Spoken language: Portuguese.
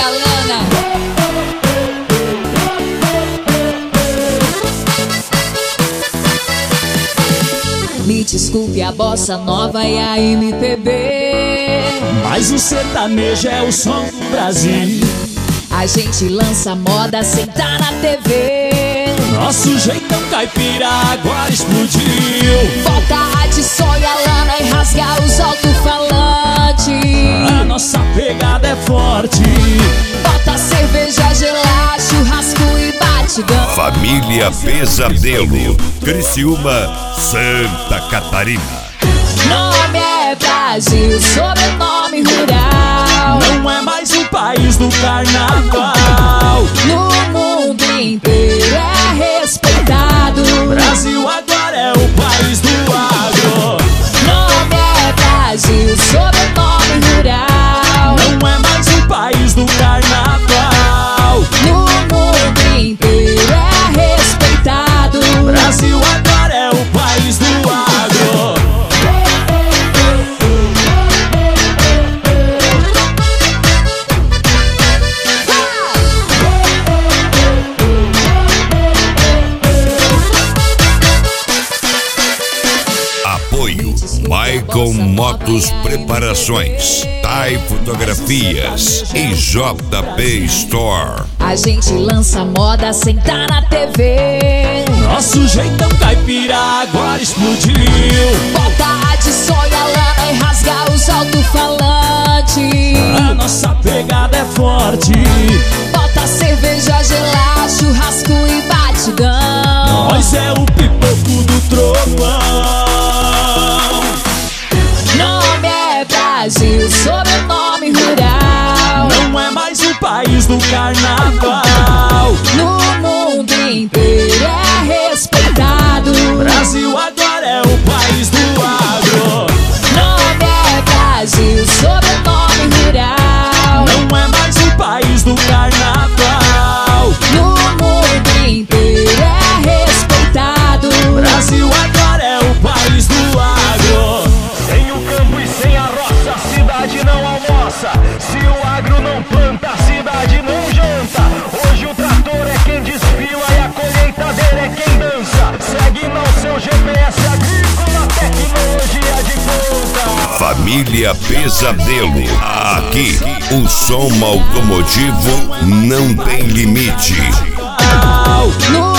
Alana. Me desculpe a bossa nova e a MPB, mas o sertanejo é o som do Brasil. a gente lança moda sem tá na TV. Nosso jeitão caipira agora explodiu. Volta a de Sol e Alana e rasga os alto-falantes. A nossa pegada é forte. Bota cerveja gelada, churrasco e batidão. Família Pesadelo, Criciúma, Santa Catarina. Nome é Brasil, sobrenome rural. Não é mais o país do carnaval. No mundo inteiro é respeitado. Brasil agora é o país do agro. Nome é Brasil, sobrenome rural. Não é mais o país do carnaval. No mundo inteiro é respeitado. Brasil agora é o país do agro. Apoio Maicon Motos Preparações, Tai Fotografias e JP Store. A gente lança moda sem tá na TV. Nosso jeitão caipira agora explodiu. Volta a de Sol e Alana e rasga os alto-falantes. A nossa pegada é forte. Bota cerveja gelada, churrasco e batidão. Nós é o pipoco do trovão. Nome é Brasil, sobrenome rural. Não é mais o país do carnaval. No mundo inteiro é respeitado. Brasil agora é o país do agro. Nome é Brasil, sobrenome rural. Não é mais o país do carnaval. No mundo inteiro é respeitado. Brasil agora é o país do agro. Sem o campo e sem a roça, a cidade não almoça. Se o agro não planta, a cidade não janta. Hoje o trator é quem desfila e a colheitadeira é quem dança. Segue no seu GPS agrícola, tecnologia de ponta. Família Pesadelo. Aqui, o som automotivo não tem limite. No